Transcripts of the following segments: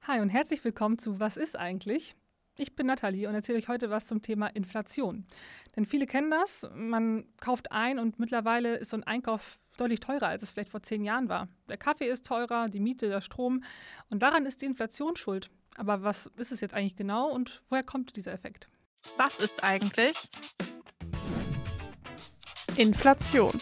Hi und herzlich willkommen zu Was ist eigentlich? Ich bin Nathalie und erzähle euch heute was zum Thema Inflation. Denn viele kennen das, man kauft ein und mittlerweile ist so ein Einkauf deutlich teurer, als es vielleicht vor 10 Jahren war. Der Kaffee ist teurer, die Miete, der Strom und daran ist die Inflation schuld. Aber was ist es jetzt eigentlich genau und woher kommt dieser Effekt? Was ist eigentlich Inflation?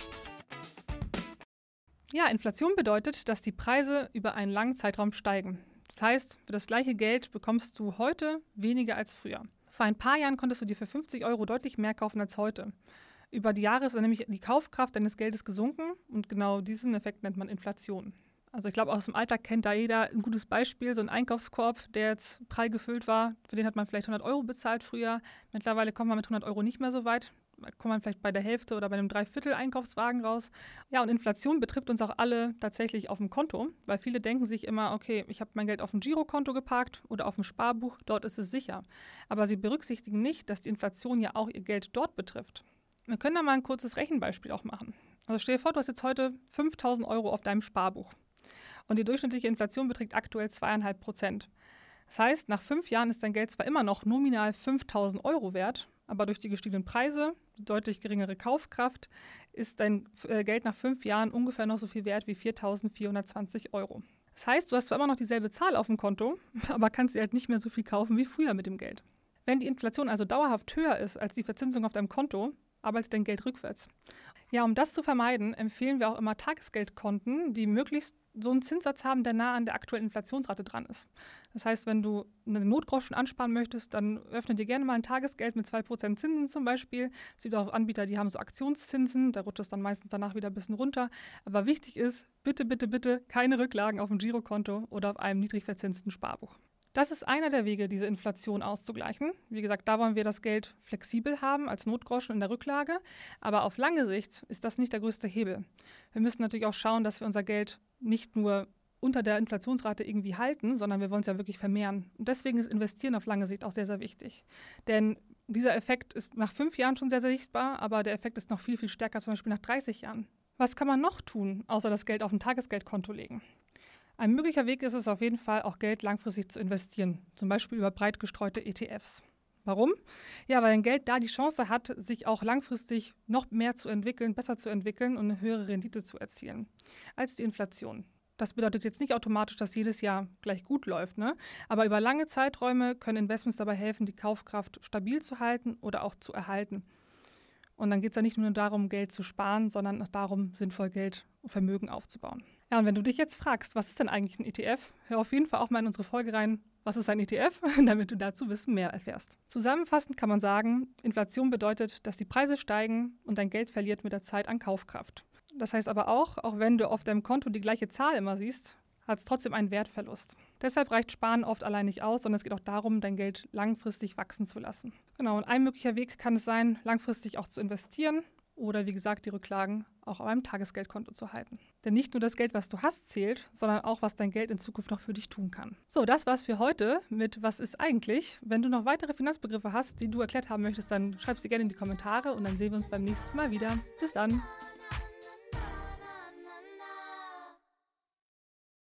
Ja, Inflation bedeutet, dass die Preise über einen langen Zeitraum steigen. Das heißt, für das gleiche Geld bekommst du heute weniger als früher. Vor ein paar Jahren konntest du dir für 50 Euro deutlich mehr kaufen als heute. Über die Jahre ist dann nämlich die Kaufkraft deines Geldes gesunken und genau diesen Effekt nennt man Inflation. Also ich glaube, aus dem Alltag kennt da jeder ein gutes Beispiel, so ein Einkaufskorb, der jetzt prall gefüllt war, für den hat man vielleicht 100 Euro bezahlt früher. Mittlerweile kommt man mit 100 Euro nicht mehr so weit. Da kommt man vielleicht bei der Hälfte oder bei einem Dreiviertel-Einkaufswagen raus. Ja, und Inflation betrifft uns auch alle tatsächlich auf dem Konto, weil viele denken sich immer, okay, ich habe mein Geld auf dem Girokonto geparkt oder auf dem Sparbuch, dort ist es sicher. Aber sie berücksichtigen nicht, dass die Inflation ja auch ihr Geld dort betrifft. Wir können da mal ein kurzes Rechenbeispiel auch machen. Also stell dir vor, du hast jetzt heute 5.000 Euro auf deinem Sparbuch und die durchschnittliche Inflation beträgt aktuell 2,5%. Das heißt, nach 5 Jahren ist dein Geld zwar immer noch nominal 5.000 Euro wert, aber durch die gestiegenen Preise, die deutlich geringere Kaufkraft, ist dein Geld nach 5 Jahren ungefähr noch so viel wert wie 4.420 Euro. Das heißt, du hast zwar immer noch dieselbe Zahl auf dem Konto, aber kannst dir halt nicht mehr so viel kaufen wie früher mit dem Geld. Wenn die Inflation also dauerhaft höher ist als die Verzinsung auf deinem Konto, arbeitet dein Geld rückwärts. Ja, um das zu vermeiden, empfehlen wir auch immer Tagesgeldkonten, die möglichst so einen Zinssatz haben, der nah an der aktuellen Inflationsrate dran ist. Das heißt, wenn du einen Notgroschen ansparen möchtest, dann öffne dir gerne mal ein Tagesgeld mit 2% Zinsen zum Beispiel. Es gibt auch Anbieter, die haben so Aktionszinsen, da rutscht es dann meistens danach wieder ein bisschen runter. Aber wichtig ist, bitte, bitte, bitte keine Rücklagen auf dem Girokonto oder auf einem niedrig verzinsten Sparbuch. Das ist einer der Wege, diese Inflation auszugleichen. Wie gesagt, da wollen wir das Geld flexibel haben, als Notgroschen in der Rücklage. Aber auf lange Sicht ist das nicht der größte Hebel. Wir müssen natürlich auch schauen, dass wir unser Geld nicht nur unter der Inflationsrate irgendwie halten, sondern wir wollen es ja wirklich vermehren. Und deswegen ist Investieren auf lange Sicht auch sehr, sehr wichtig. Denn dieser Effekt ist nach 5 Jahren schon sehr, sehr sichtbar, aber der Effekt ist noch viel, viel stärker, zum Beispiel nach 30 Jahren. Was kann man noch tun, außer das Geld auf ein Tagesgeldkonto legen? Ein möglicher Weg ist es auf jeden Fall, auch Geld langfristig zu investieren, zum Beispiel über breit gestreute ETFs. Warum? Ja, weil ein Geld da die Chance hat, sich auch langfristig noch mehr zu entwickeln, besser zu entwickeln und eine höhere Rendite zu erzielen als die Inflation. Das bedeutet jetzt nicht automatisch, dass jedes Jahr gleich gut läuft, ne? Aber über lange Zeiträume können Investments dabei helfen, die Kaufkraft stabil zu halten oder auch zu erhalten. Und dann geht es ja nicht nur darum, Geld zu sparen, sondern auch darum, sinnvoll Geld und Vermögen aufzubauen. Ja, und wenn du dich jetzt fragst, was ist denn eigentlich ein ETF, hör auf jeden Fall auch mal in unsere Folge rein, was ist ein ETF, damit du dazu ein bisschen mehr erfährst. Zusammenfassend kann man sagen, Inflation bedeutet, dass die Preise steigen und dein Geld verliert mit der Zeit an Kaufkraft. Das heißt aber auch wenn du auf deinem Konto die gleiche Zahl immer siehst, hat es trotzdem einen Wertverlust. Deshalb reicht Sparen oft allein nicht aus, sondern es geht auch darum, dein Geld langfristig wachsen zu lassen. Genau, und ein möglicher Weg kann es sein, langfristig auch zu investieren oder wie gesagt, die Rücklagen auch auf einem Tagesgeldkonto zu halten. Denn nicht nur das Geld, was du hast, zählt, sondern auch, was dein Geld in Zukunft noch für dich tun kann. So, das war's für heute mit Was ist eigentlich? Wenn du noch weitere Finanzbegriffe hast, die du erklärt haben möchtest, dann schreib sie gerne in die Kommentare und dann sehen wir uns beim nächsten Mal wieder. Bis dann!